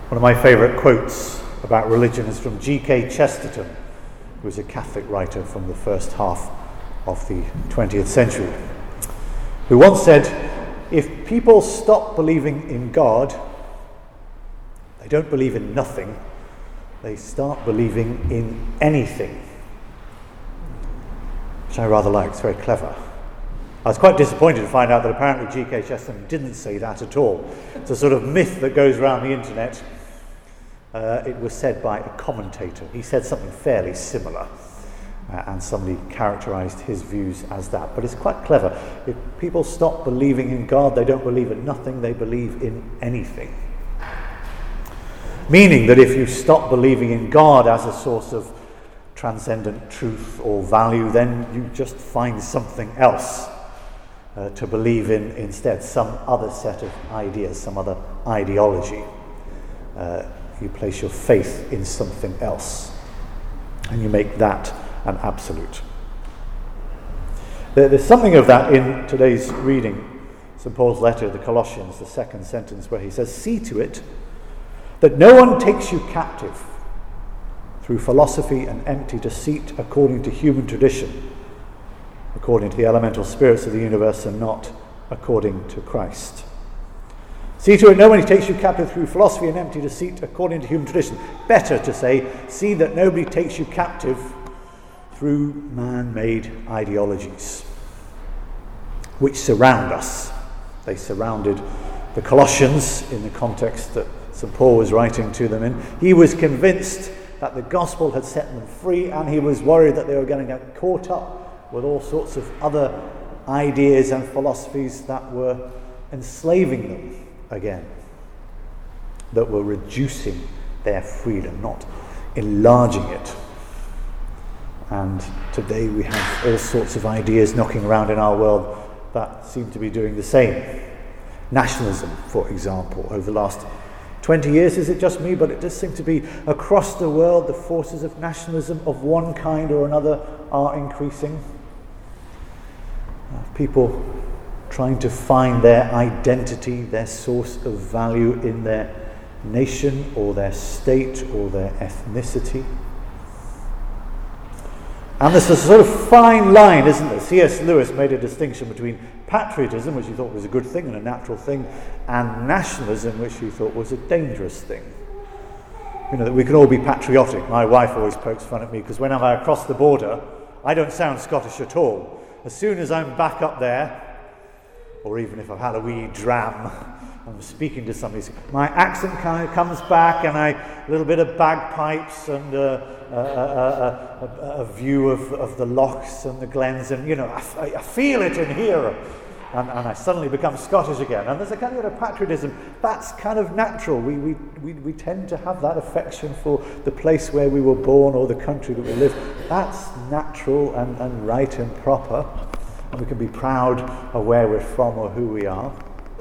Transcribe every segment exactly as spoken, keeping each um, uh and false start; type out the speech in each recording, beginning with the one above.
One of my favourite quotes about religion is from G K Chesterton, who was a Catholic writer from the first half of the twentieth century, who once said, "If people stop believing in God, they don't believe in nothing, they start believing in anything." Which I rather like. It's very clever. I was quite disappointed to find out that apparently G K Chesterton didn't say that at all. It's a sort of myth that goes around the internet. Uh, it was said by a commentator. He said something fairly similar, uh, and somebody characterised his views as that. But it's quite clever. If people stop believing in God, they don't believe in nothing, they believe in anything. Meaning that if you stop believing in God as a source of transcendent truth or value, then you just find something else uh, to believe in instead, some other set of ideas, some other ideology. Uh, you place your faith in something else, and you make that an absolute. There, there's something of that in today's reading, Saint Paul's letter to the Colossians, the second sentence, where he says, "See to it that no one takes you captive through philosophy and empty deceit according to human tradition, according to the elemental spirits of the universe and not according to Christ." See to it no one takes you captive through philosophy and empty deceit according to human tradition. Better to say, see that nobody takes you captive through man-made ideologies which surround us. They surrounded the Colossians in the context that Saint Paul was writing to them in. He was convinced that the gospel had set them free, and he was worried that they were going to get caught up with all sorts of other ideas and philosophies that were enslaving them again, that were reducing their freedom, not enlarging it. And today we have all sorts of ideas knocking around in our world that seem to be doing the same. Nationalism, for example, over the last twenty years, is it just me, but it does seem to be across the world the forces of nationalism of one kind or another are increasing. Uh, people trying to find their identity, their source of value in their nation or their state or their ethnicity. And there's a sort of fine line, isn't there? C S Lewis made a distinction between patriotism, which he thought was a good thing and a natural thing, and nationalism, which he thought was a dangerous thing. You know, that we can all be patriotic. My wife always pokes fun at me because whenever I cross the border, I don't sound Scottish at all. As soon as I'm back up there, or even if I've had a wee dram, I'm speaking to somebody, my accent kind of comes back, and I a little bit of bagpipes and uh, a, a, a, a view of, of the lochs and the glens, and you know, I, I feel it in here, and, and I suddenly become Scottish again. And there's a kind of a patriotism that's kind of natural. We, we we we tend to have that affection for the place where we were born or the country that we live. That's natural and, and right and proper. And we can be proud of where we're from or who we are.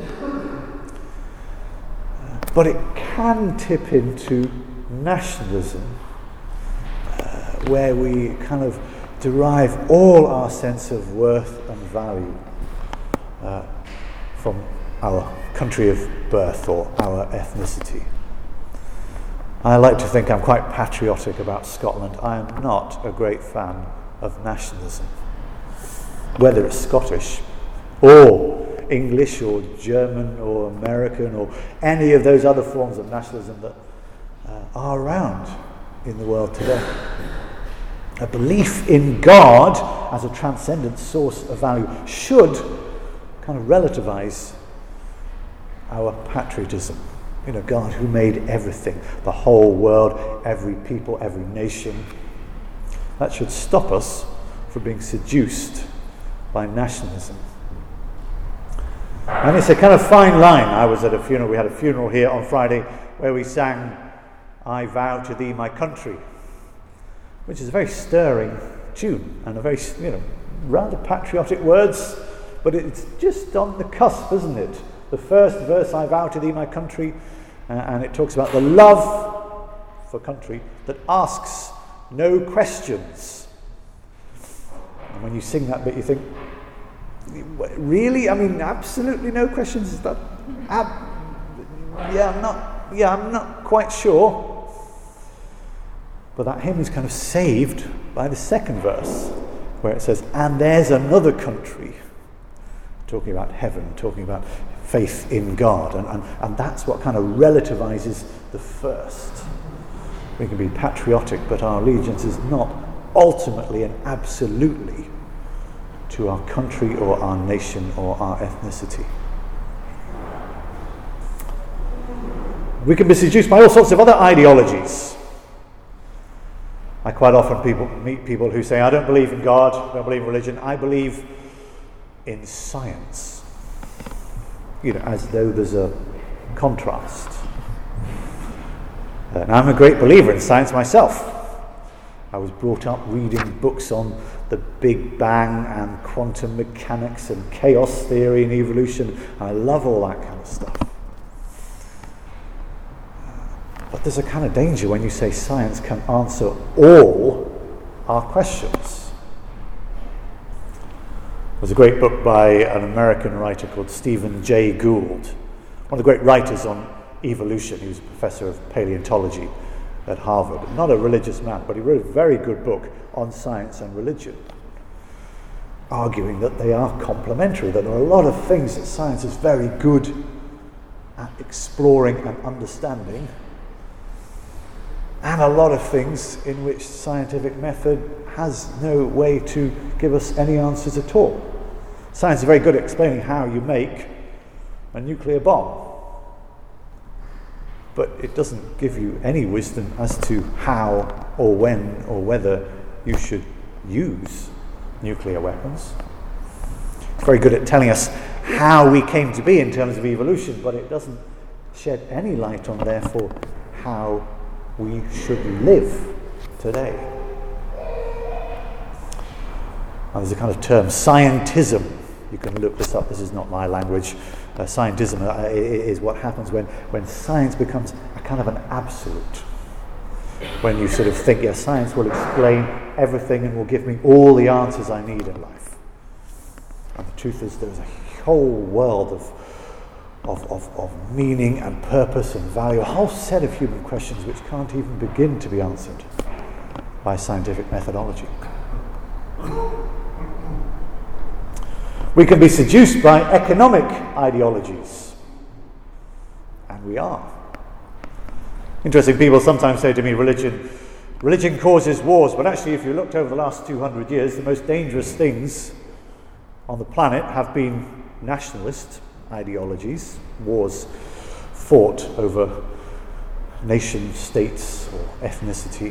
But it can tip into nationalism, uh, where we kind of derive all our sense of worth and value uh, from our country of birth or our ethnicity. I like to think I'm quite patriotic about Scotland. I am not a great fan of nationalism. Whether it's Scottish or English or German or American or any of those other forms of nationalism that uh, are around in the world today. A belief in God as a transcendent source of value should kind of relativize our patriotism. You know, God who made everything, the whole world, every people, every nation. That should stop us from being seduced by nationalism. And it's a kind of fine line. I was at a funeral, we had a funeral here on Friday where we sang "I Vow to Thee, My Country," which is a very stirring tune and a very, you know, rather patriotic words, but it's just on the cusp, isn't it? The first verse, "I vow to thee, my country," uh, and it talks about the love for country that asks no questions. And when you sing that bit, you think, really? I mean, absolutely no questions? Is that, ab- yeah, I'm not Yeah, I'm not quite sure. But that hymn is kind of saved by the second verse, where it says, and there's another country, talking about heaven, talking about faith in God. And, and, and that's what kind of relativizes the first. We can be patriotic, but our allegiance is not ultimately and absolutely to our country or our nation or our ethnicity. We can be seduced by all sorts of other ideologies. I quite often people meet people who say, I don't believe in God, I don't believe in religion, I believe in science. You know, as though there's a contrast. Uh, and I'm a great believer in science myself. I was brought up reading books on the Big Bang and quantum mechanics and chaos theory and evolution. I love all that kind of stuff. But there's a kind of danger when you say science can answer all our questions. There's a great book by an American writer called Stephen Jay Gould, one of the great writers on evolution. He was a professor of paleontology at Harvard. Not a religious man, but he wrote a very good book on science and religion, arguing that they are complementary, that there are a lot of things that science is very good at exploring and understanding, and a lot of things in which scientific method has no way to give us any answers at all. Science is very good at explaining how you make a nuclear bomb, but it doesn't give you any wisdom as to how or when or whether you should use nuclear weapons. It's very good at telling us how we came to be in terms of evolution, but it doesn't shed any light on, therefore, how we should live today. Now, there's a kind of term, scientism. You can look this up, this is not my language. Uh, scientism uh, is what happens when, when science becomes a kind of an absolute. When you sort of think, yes, science will explain everything and will give me all the answers I need in life. And the truth is there's a whole world of Of, of, of meaning and purpose and value, a whole set of human questions which can't even begin to be answered by scientific methodology. We can be seduced by economic ideologies, and we are. Interesting, people sometimes say to me, religion, religion causes wars, but actually if you looked over the last two hundred years, the most dangerous things on the planet have been nationalist ideologies, wars fought over nation states or ethnicity,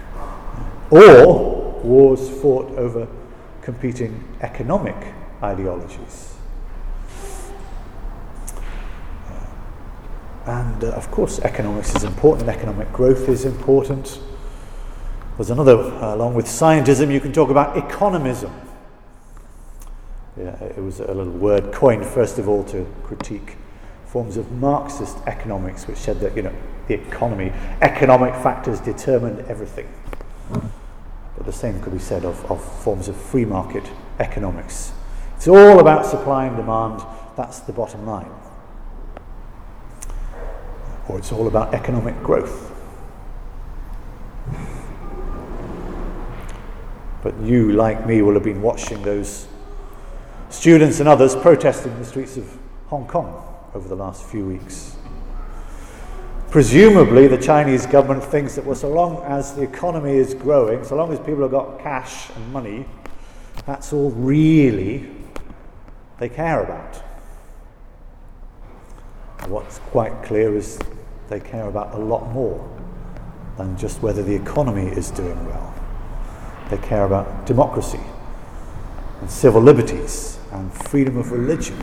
or wars fought over competing economic ideologies. And uh, of course economics is important, economic growth is important. There's another, uh, along with scientism, you can talk about economism. Yeah, it was a little word coined first of all to critique forms of Marxist economics, which said that, you know, the economy, economic factors determined everything. But the same could be said of, of forms of free market economics. It's all about supply and demand, that's the bottom line. Or it's all about economic growth. But you, like me, will have been watching those students and others protesting in the streets of Hong Kong over the last few weeks. Presumably the Chinese government thinks that, well, so long as the economy is growing, so long as people have got cash and money, that's all really they care about. And what's quite clear is they care about a lot more than just whether the economy is doing well. They care about democracy and civil liberties and freedom of religion.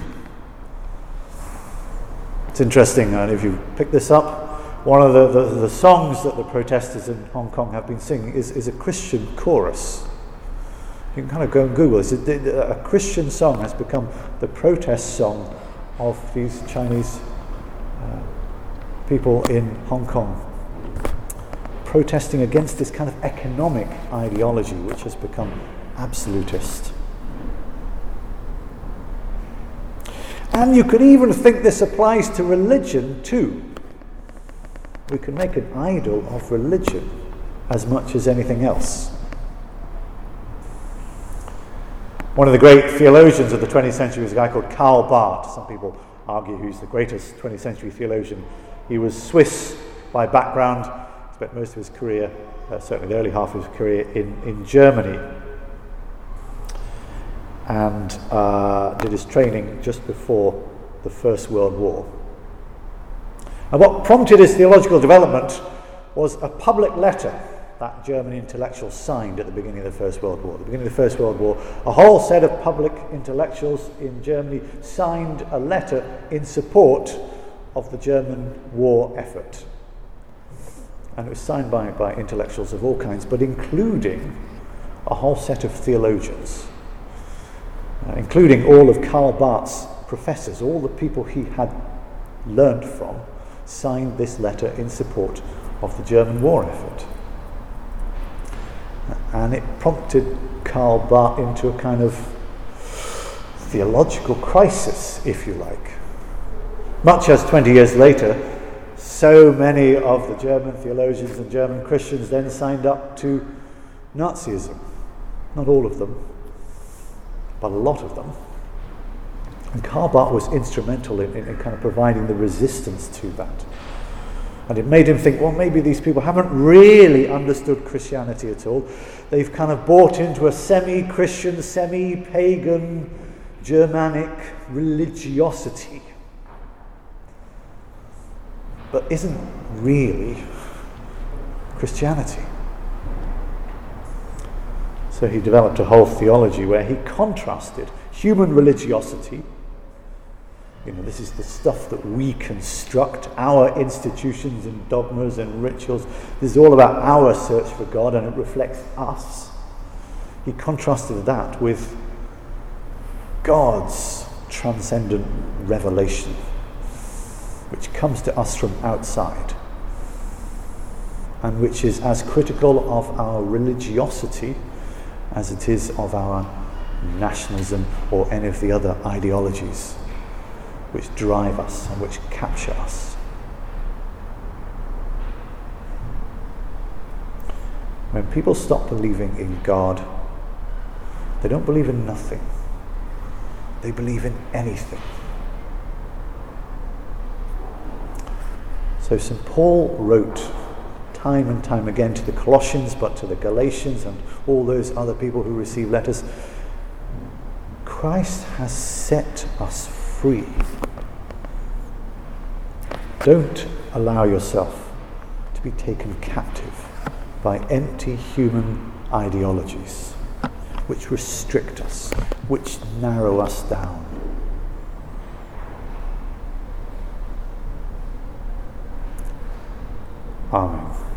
It's interesting, and if you pick this up, one of the, the, the songs that the protesters in Hong Kong have been singing is, is a Christian chorus. You can kind of go and Google this. A, a Christian song has become the protest song of these Chinese uh, people in Hong Kong, protesting against this kind of economic ideology which has become absolutist. And you could even think this applies to religion too. We can make an idol of religion as much as anything else. One of the great theologians of the twentieth century was a guy called Karl Barth. Some people argue he's the greatest twentieth century theologian. He was Swiss by background, spent most of his career, uh, certainly the early half of his career, in, in Germany, and uh, did his training just before the First World War. And what prompted his theological development was a public letter that German intellectuals signed at the beginning of the First World War. At the beginning of the First World War, a whole set of public intellectuals in Germany signed a letter in support of the German war effort. And it was signed by, by intellectuals of all kinds, but including a whole set of theologians, uh, including all of Karl Barth's professors, all the people he had learned from, signed this letter in support of the German war effort. And it prompted Karl Barth into a kind of theological crisis, if you like. Much as twenty years later, so many of the German theologians and German Christians then signed up to Nazism. Not all of them, but a lot of them. And Karl Barth was instrumental in, in, in kind of providing the resistance to that. And it made him think, well, maybe these people haven't really understood Christianity at all. They've kind of bought into a semi-Christian, semi-pagan, Germanic religiosity. But isn't really Christianity. So he developed a whole theology where he contrasted human religiosity. You know, this is the stuff that we construct, our institutions and dogmas and rituals. This is all about our search for God, and it reflects us. He contrasted that with God's transcendent revelation, which comes to us from outside, and which is as critical of our religiosity as it is of our nationalism or any of the other ideologies which drive us and which capture us. When people stop believing in God, they don't believe in nothing. They believe in anything. So Saint Paul wrote time and time again to the Colossians, but to the Galatians and all those other people who receive letters, Christ has set us free. Don't allow yourself to be taken captive by empty human ideologies which restrict us, which narrow us down. Amen.